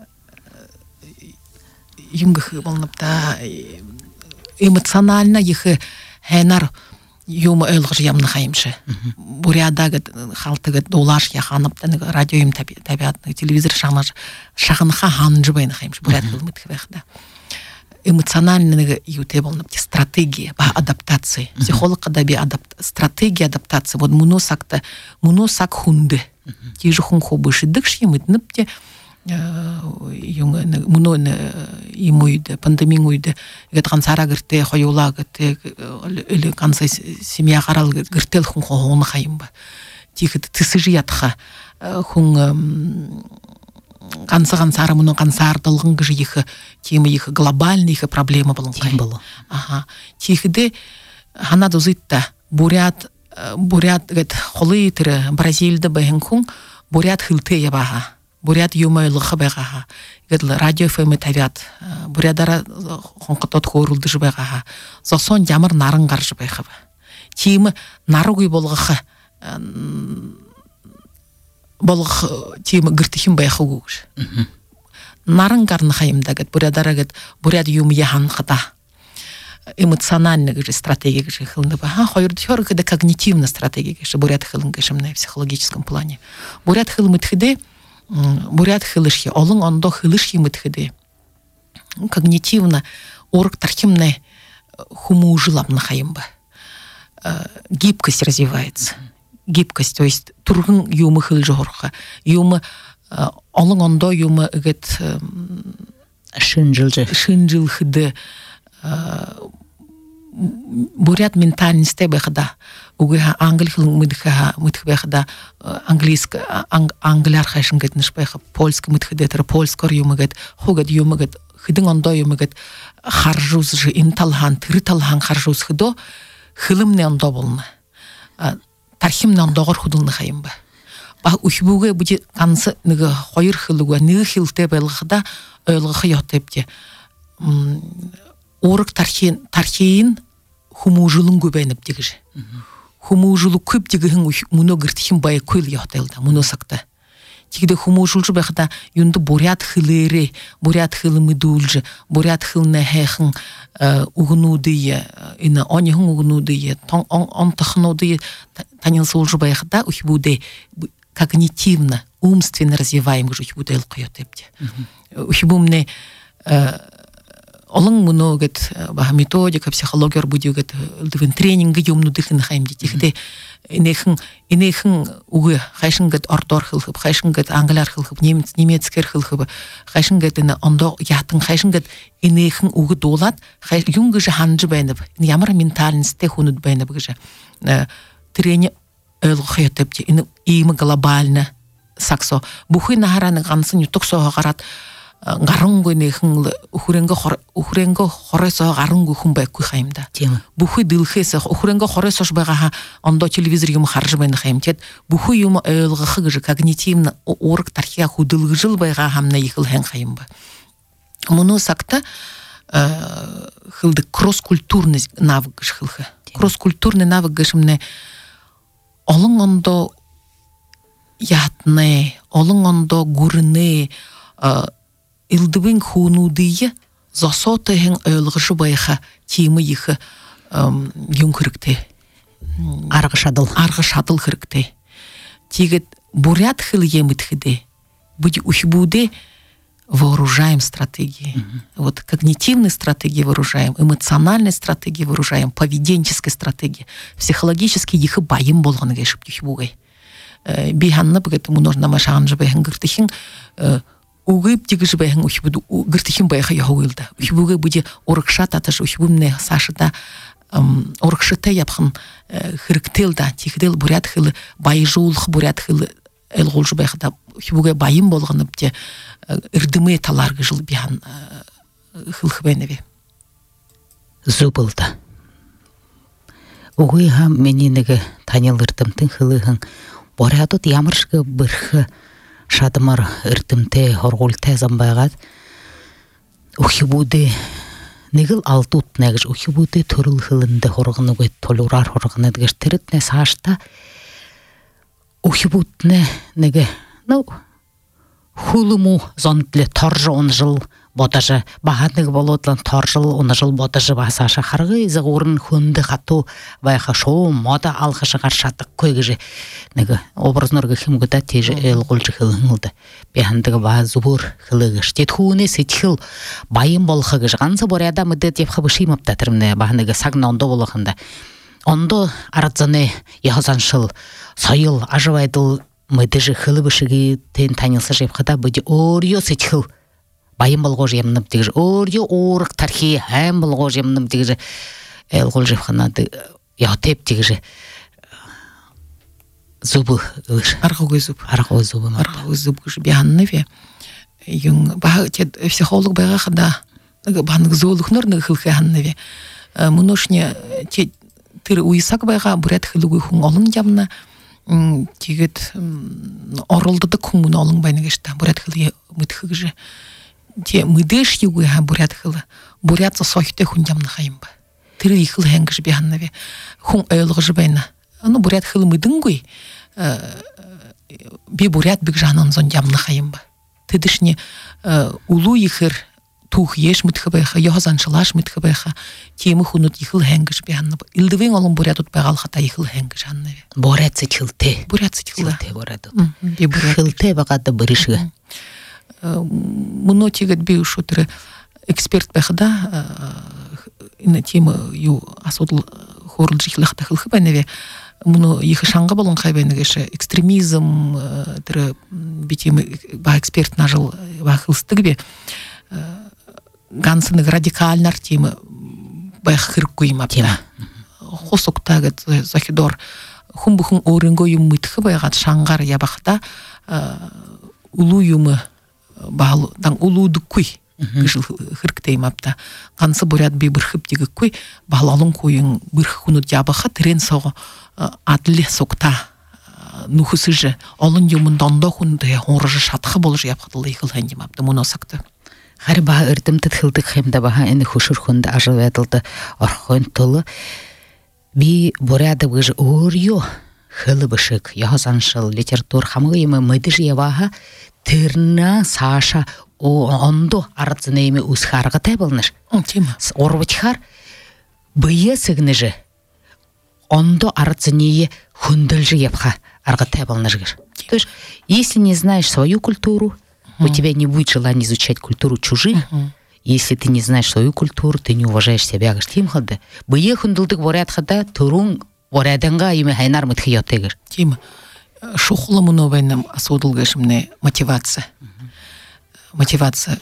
юмгы болнапта эмоционально ехе хенар юм өлгөж ямны хаймшы. Бурядагы халтыгы долаш яханыптан радио им табиатны телевизор шагынха ханжы байна хаймшы. Буряд кылмыт хвехда. Эмоциональный юте болнапты стратегия ба адаптации. Психолог адаби стратегия адаптации. Вот муносак хунды. Тижи хун хобыши дыкши мытныпте имуйды, пандемингуйды, гансара гырте, хойула гырте, или канса семья харал гыртел хун хохоны хайымба. Тихо тысыжи ятха хун гансара муну гансар долгын гыжы ехы, тема ехы глобальный ехы проблема болын хай. Ага. Тихиде хана дозитта бурят гэт холы тыры Бразилда бэхэн хун бурят хылты ябаха. Бурят юмайлыхы байгаха. Гэдл радио фэми тавят. Бурядара хонкотот хорулды жыбайгаха. Зосон ямар нарын гаржы байхабы. Тиімі наругый болғықы тиімі гіртіхім байхы гугыш. Нарын гарны хайымда гэт бурядара гэт буряд юм яхан қыта. Эмоциональный стратегия хылынды ба. Хойырды хор гэт когнитивна стратегия буряд хылын гэшімне в психологическом плане. Буряд хылым итхиде бурят хылышхи, олың ондо хылышхи мытхыды. Когнитивно, орг тархимне хуму жилабны хайымба. Гибкость развивается. Гибкость, то есть тургын юмы хылжы хорха. Юмы, олың ондо юмы гет шынжыл хыды. Бурят ментальности бэхда. Угыха англи хылын мытхбэхда англяр хайшын гэт нышбэха польск мытхыды тыр польскор юмы гэт хугад юмы гэт хыдың ондо юмы гэт харжуз жы инталхан тырыталхан харжуз хыдо хылымны ондо болны. Тархимны ондоғыр худылны хайымба. Ба ухбуге буди кансы ныгы хойыр хылыгуа ныгы хилте бэлгыда өлгы йотепте. Орык тархейін хумужылын көбәйніп дегіжі. Хумужылы көп дегіхін мұны гіртіхін бай көйл яқтайлда, мұны сақта. Тегіде хумужылжы бәқіда юнды бурят хылыры, бурят хылымы дулжы, бурят хылны хэхін уғынудыйы, онихын уғынудыйы, онтықынудыйы танилсы олжы бәқіда ухбуде когнитивно, умственно развиваем гыжы ухбуде ылқы йотепте. Ухбумне олың мұны гет методика, психология будет гет тренинг юмну дыхын хайымды. Тихде инехын уғы хайшын гет ортор хылхып, хайшын гет англар хылхып, немецкер хылхып, хайшын гет ондо ятын хайшын гет инехын уғы долат, юнгы жы ханжы бәйніп, ямар ментальносте хунуд бәйніп гыжы. Трени өлгі хайотепте, имы глобально саксо. Бухы нахараны ғансын ютук соға қарат, гарыңгы нехин ухуренго хоресо гарыңгы хумбай кухаймда. Бухы дылхесе ухуренго хоресо шбага ондо телевизор юм харжбайны хаймтет. Бухы юм өлгы гыжы когнитивно орг тархия худылгы жыл байга хамна ихыл хэн хаймба. Муну сакта хылды кросс-культурный навык гыш хылхы. Кросс-культурный навык гышымне олың ондо ятны, олың ондо гурны илдыбын хунудыйы засотыхын өлгіжі байха тиімі ехі юм күрікті. Арғы шадыл күрікті. Тегет бурят хыл емітхіде. Бұды ухбуде вооружаем стратегии. Вот когнитивной стратегии вооружаем, эмоциональной стратегии вооружаем, поведенческой стратегии. Психологически ехі байым болғаны кешіп ухбугай. Бейханны бұгет мұножна машағанжы байхын күртіхін угып дегіжі байхын ухбуду гыртыхин байха яхуылда. Ухбуге буде орықша татыш ухбумне сашыда орықшыта япхын хырықтелда. Тихдел бурят хылы байжуулық бурят хылы әлғолжы байхыда ухбуге байым болғаны бде үрдімі таларғы жыл бейхан хылхбайнаве. Зубылда. Угыйга менинеге танял ыртымтын хылыгын борядут ямыршгы бырхы шадымар ыртымте хоргулте замбайгат ухибуды негил алтут негиш ухибуды төрүл хылынды хоргыны гөт толурар хоргыны дегиш тиритне сашта ухибутне неге хулуму зонтле торжы он жыл ботажы багатнык болодлан торжыл он жыл ботажы басаша харгы загурын хунды хату байха шоу мода алхышы каршатык койгыжы неге образнорга химгыда теже эл голжы хылыңылды бехандыгы ба зубур хылыгыш тетхуне сетхил байым болхыгыш ганса боряда мыдет деп хабышимапта тирмне бахныгы сагна ондо болохында ондо арадзаны яхазаншыл сайыл ажывайдыл мыдыжы хылыбышыги тен танылса жепхада быди орьё сетхил байым болгож емнып дегж орьё орык тархи хэм болгож емнып дегж эл гол жепханады ятеп дегж зубы аргы зубы гыш бианныве юн ба психолог байга хада банг зоолухнор нэг хылханныве муношне те тир уйсак байга бурят хылугы хун олон ямна тигет оролдыды кумун олон байнагышта бурят хылы мытхыгы те мыдеш югы ха бурят хылы бурят сохте хун ямна хайымба тир ихыл хангыш бианныве хун ойлгыж байна аны бурят хылы мыдынгуй би бурят биг жанан зон ямна хайымба тидишне улу ихыр тух еш мытхыбайха яхазаншылаш мытхыбайха темы хунут ихыл хангыш бианны илдивен олон бурятут байгал хата ихыл хангыш аннаве борят сетхилте боратут би хилте багада биришге муно тигет би ушутре эксперт байхада ина тема ю асудл хорлжихлахта хылхыбайнаве муну ихы шанга болон хайбайнагышы экстремизм тире битимы ба эксперт нажыл ба хылстыгбе гансынык радикальнар темы байхыркуйма тема хосуктагы захидор хумбухун орынго юммытхы байгат шангар ябахта улу юмы баал дан улудукуй гышыл хырктеймапта гансы бурят би бирхып дигикуй баалалын куйын бирх хунут ябаха трен сого адле сокта нухусыжы олон юмын дондо хунды орыжы шатхы болыжы япхатылы ихыл хандимапты муносакты Har baha ırtımtıt hıldık hem de baha eni huşur hunda ajıvedıldı orxoyn tolu. Bi borada bıj oryo hılı bışık yazanşıl literatür hamıyımı mıdış yevaha tırna saşa o ondo arıtzınayımı uzhargı tebılnış. Orvıçhar bıya sıgныжы ондо арыцынее хундылжы епха аргы тебылнышгыр. То есть, если не знаешь свою культуру, у тебя не будет желания изучать культуру чужих. Если ты не знаешь свою культуру, ты не уважаешь себя. Тим хады. Бые хундылдык борят хада, турун боряданга име хайнар мытхиятегыр. Тим, шухла муновайным асудылгышымне мотивация. Мотивация.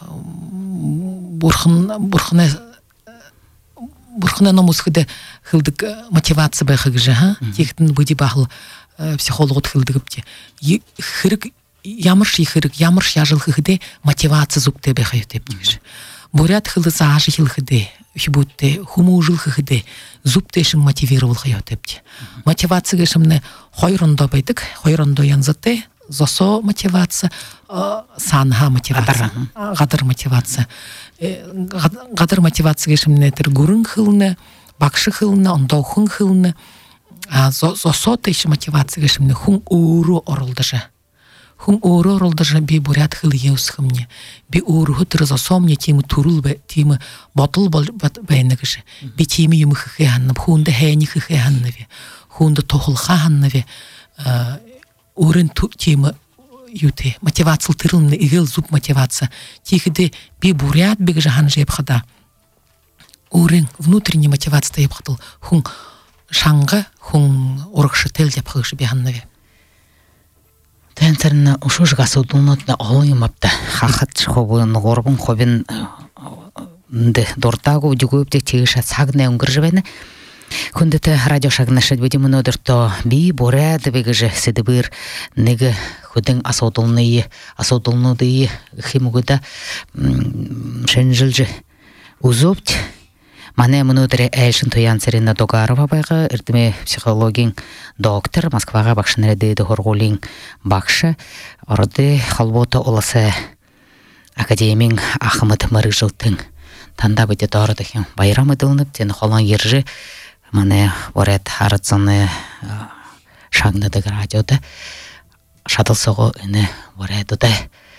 Бурхна намусхыды хылдык мотивация байхыгыжы, ха? Тектін бұди бағыл психологот хылдыгыпте. Хырык ямырш ихырык, ямырш яжылхыгыде мотивация зукте байхайотептегіш. Бурят хылды заажы хылхыде, хибутте, хуму жылхыгыде зуптешін мотивировал хайотепте. Мотивация гышымны хойрондо байдык, хойрондо янзыте, зосо мотивация, санха мотивация, гадыр мотивация. Гадыр мотивация гышымны тір гурын хылны, бакшы хылны, ондоухын хылны, зосо теші мотивация гышымны хун ууру орылдыжы. Хун ууру орылдыжы би бурят хылы еусхымне, би ууру хытыры зосомне тимы турул тимы ботыл байнагыжы, би тимы юмы хыхыяннып, хунды хэни хыхыянныве, хунды тохылха ханныве, урын тимы юте, мотивацил тырылны игыл зуб мотивация, тихиде би бурят бігжі хан жепхада, урын внутренний мотивация епхатыл, хун шаңғы, хун орықшы тел жепхагышы би ханныве. Тәнсәрні ұшуш ғасудуынатына олың мапта, хақыт шхобын, ғорбын хобин дортагу үдігөптек тегіша сағына өңгір жібәні, Күндіті радио шагнашыд бөдемін одырто би боре дебеге же седебір неге хүдің асаудылныдыйы химугыда шенжіл же узопт. Мане мұнудыры әлшін тоян Церина Догарова байға, үрдіме психологин доктор, Москваға бақшын рәдейді хорғолин бақшы, орды қалбота оласы академин Ахмыт Мырыжылтың танда бөте дорыдықын байрам ыдылынып, тені қолан ержі мане орет харыцыны шагныдық радиода шадылсығы үні оредуды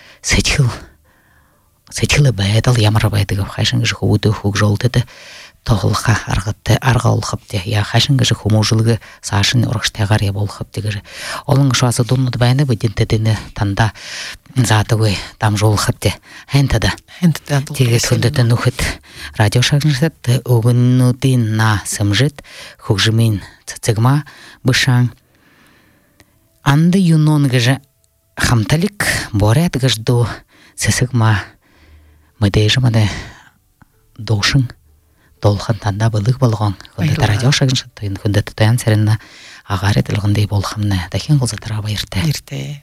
сетхилы бәйділ ямыр бәйдігі қайшыңғы жығы ұды хуг жолдыды тоғылға арға олқыпты. Я қайшыңғы жығы хумужылығы сашын ұрықштағар еб олқыпты гірі. Олың шуасы дұнлыды бәйні бөдінтедіні танда задығы там жолқыпты. Әнтада. Теге күндіті нүхіт радио шағыншыд ұғынуды на сымжыд хугжымын цыцығма бұшаң. Анды юнон гыжы хамталик борят гыжду сысығма mëdejë mëne дошың долхан танда былық болған күнді радио шағыншы күнді тұтаян сәрінна ағар етілгіндей болғымны дәкен ғылзатыра байырты.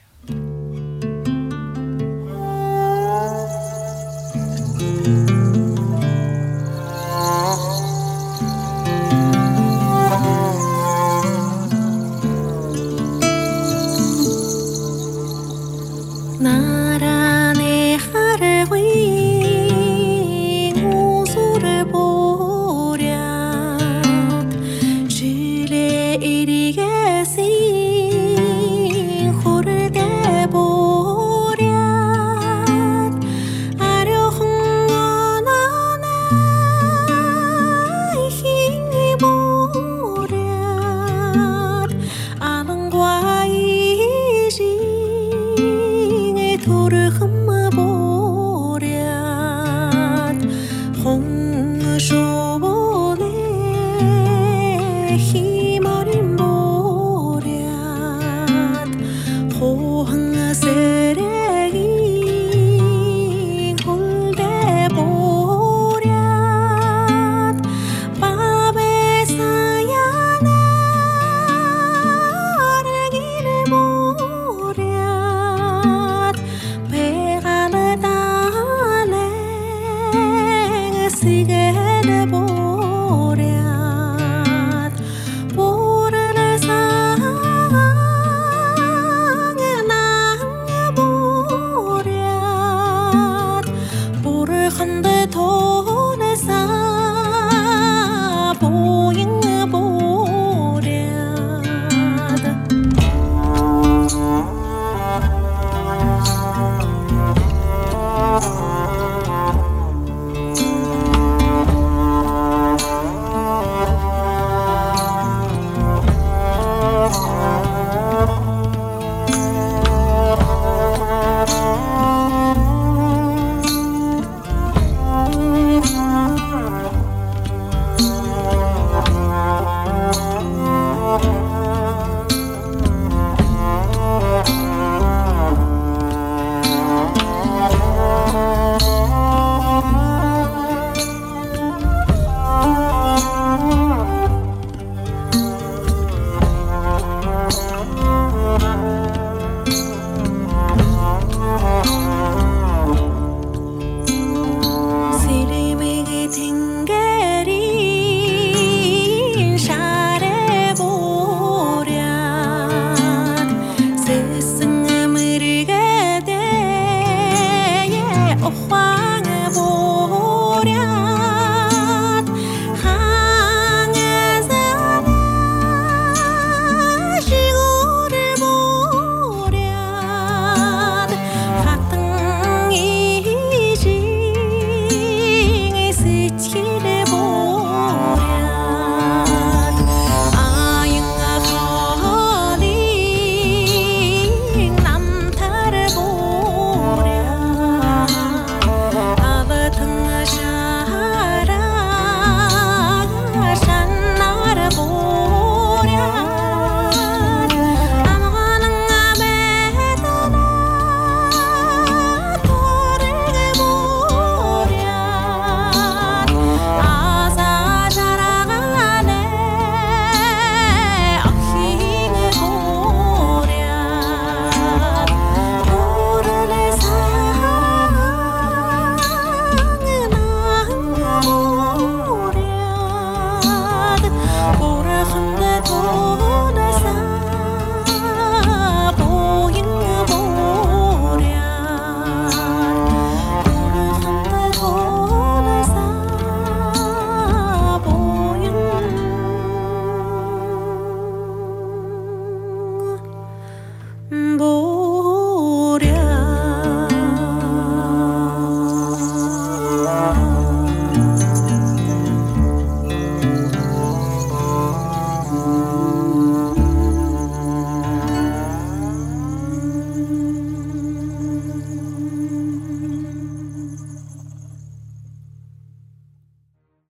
Iriге